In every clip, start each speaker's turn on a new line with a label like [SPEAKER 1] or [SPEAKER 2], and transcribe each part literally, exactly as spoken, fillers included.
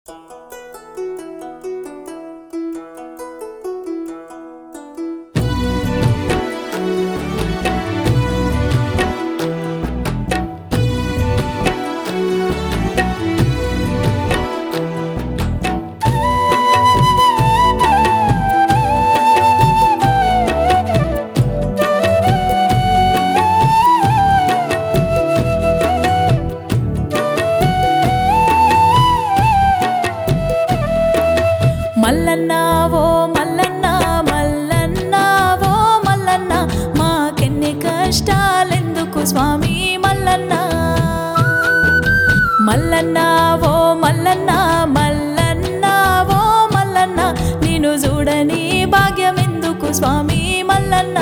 [SPEAKER 1] మల్లన్న ఓ మల్లన్న మల్లన్న ఓ మల్లన్న మాకెన్ని కష్టాలెందుకు స్వామి మల్లన్న మల్లన్న ఓ మల్లన్న మల్లన్న ఓ మల్లన్న నిన్ను చూడని భాగ్యమెందుకు స్వామి మల్లన్న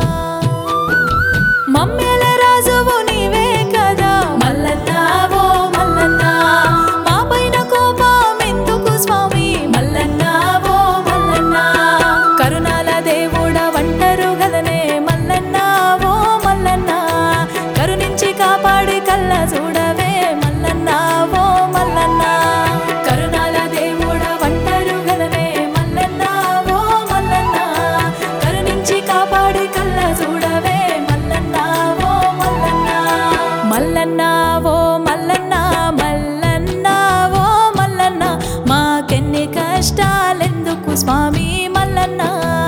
[SPEAKER 1] మమ్మేల రాజువు నీవే కదా మల్లన్న ఓ మల్లన్న మా పైన కోపమెందుకు స్వామి మల్లన్న ఓ మల్లన్న కరుణాల దేవుడ వంటరు గదనే మల్లన్న ఓ మల్లన్న కరుణించి కాపాడి కళ్ళ చూడవే మల్లన్న ఓ మల్లన్న కరుణాల దేవుడ వంటరు గదనే మల్లన్న ఓ మల్లన్న కరుణించి కాపాడి కళ్ళ చూడవే మల్లన్న ఓ మల్లన్న మల్లన్న ఓ మల్లన్న మల్లన్న ఓ మల్లన్న మాకెన్ని కష్టాలెందుకు స్వామి మల్లన్న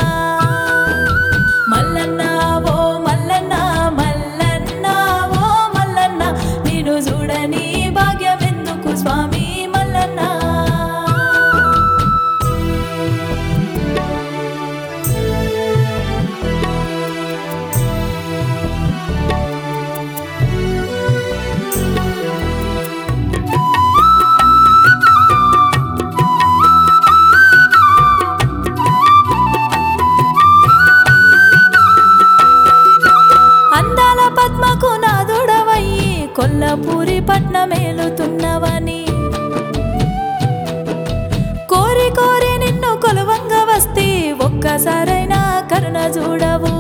[SPEAKER 1] మల్లన్న ఓ మల్లన్న మల్లన్న ఓ మల్లన్న నిన్ను చూడని భాగ్యమెందుకు స్వామి మల్లన్న అందాల పద్మకు నాదుడవయ్యి కొల్లపూరి పట్నమేలుతున్నవని కోరి కోరి నిన్ను కొలువంగ వస్తే ఒక్కసారైనా కరుణ చూడవు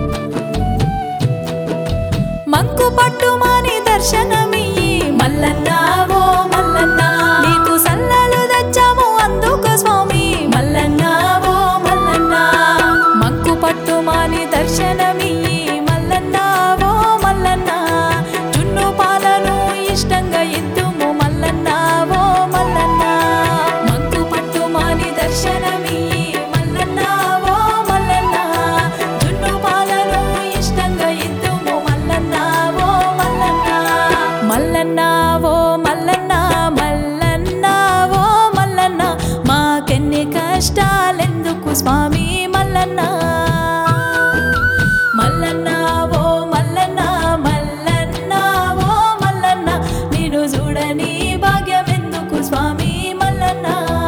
[SPEAKER 1] మంకు పట్టుమాని దర్శనమియ్యి మల్లన్న ఓ మల్లన్న నీకు సల్లలు తెచ్చాము అందుకు స్వామి మల్లన్న ఓ మల్లన్న మంకు పట్టుమాని దర్శనమియ్యి మల్లన్న ఓ మల్లన్న జున్ను పాలను ఇష్టంగా ఇద్దుము మల్లన్న ఓ మల్లన్న మంకు పట్టుమాని దర్శనమియ్యి మల్లన్న ఓ మల్లన్న జున్ను పాలను ఇష్టంగా ఇద్దుము మల్లన్న ఓ మల్లన్న మల్లన్న ఓ మల్లన్న మల్లన్న ఓ మల్లన్న మాకెన్ని కష్టాలెందుకు స్వామి మల్లన్న మల్లన్న ఓ మల్లన్న మల్లన్న ఓ మల్లన్న నిన్ను చూడని భాగ్యమెందుకు స్వామి మల్లన్న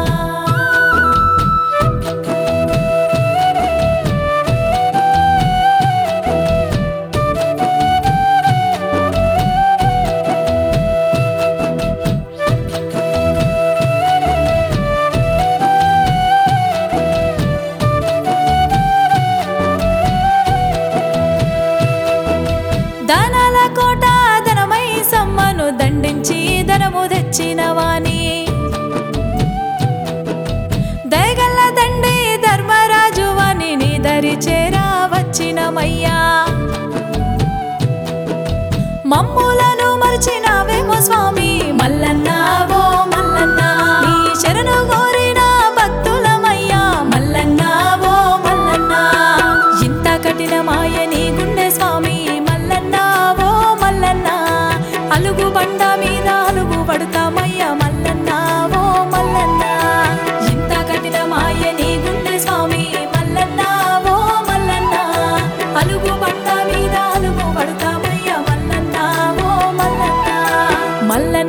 [SPEAKER 1] దానాల కోట ధనమై సమ్మను దండించి ధనము తెచ్చినవాని దయగల్ల దండి ధర్మరాజు వాని నీ దరి చేరా వచ్చినమయ్యా మమ్ములను మర్చినావేమో స్వామి మల్లన్న ఓ మల్లన్న నీ శరణు కోరిన భక్తులమయ్యా మల్లన్న ఓ మల్లన్న ఇంత కఠినమాయ నీ గుండె స్వామి మల్లన్న ఓ మల్లన్న అలుగు బండ మీద అలుగు పడతామయ్యా మల్లన్న ఓ మల్లన్న ఇంత కఠినమాయ నీ గుండె స్వామి మల్లన్న ఓ మల్లన్న అలుగు బండ మీద అలుగు పడతామయ్యా మల్లన్న ఓ మల్లన్న మల్లన్న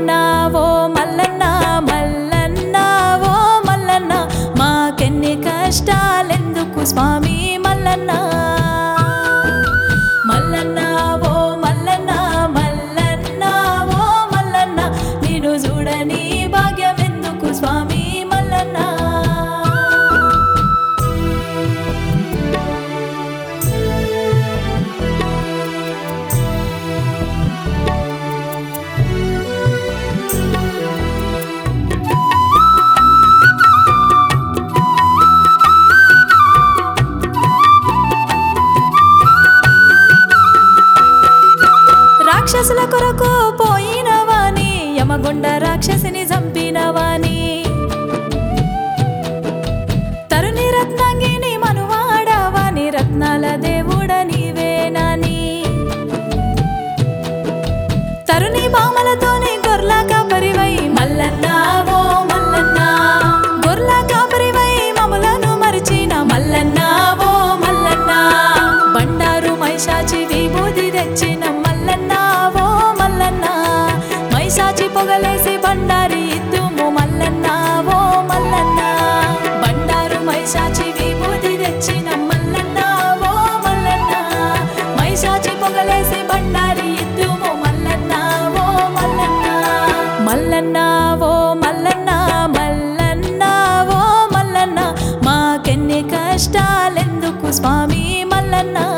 [SPEAKER 1] రాక్షసిని చంపినవాని తరుణి రత్నాంగిని మనువాడవాని రత్నాల దేవుడ నీవేనాని తరుణి బామలతోని గొర్ల కాపరివై మల్లన్న ఓ మల్లన్న గొర్ల కాపరివై మములను మరిచిన మల్లన్న ఓ మల్లన్న బండారు మైషాచి విభూతి తెచ్చిన మల్లన్న ఓ మల్లన్న మైషాచి పొగలేసి బండారి ఇద్దుము మల్లన్న ఓ మల్లన్న బండారు మైషాచి విభూతి తెచ్చిన మల్లన్న ఓ మల్లన్న మైషాచి పొగలేసి బండారి ఇద్దుము మల్లన్న ఓ మల్లన్న మల్లన్న ఓ మల్లన్న మల్లన్న ఓ మల్లన్న మాకెన్ని కష్టాలెందుకు స్వామి మల్లన్న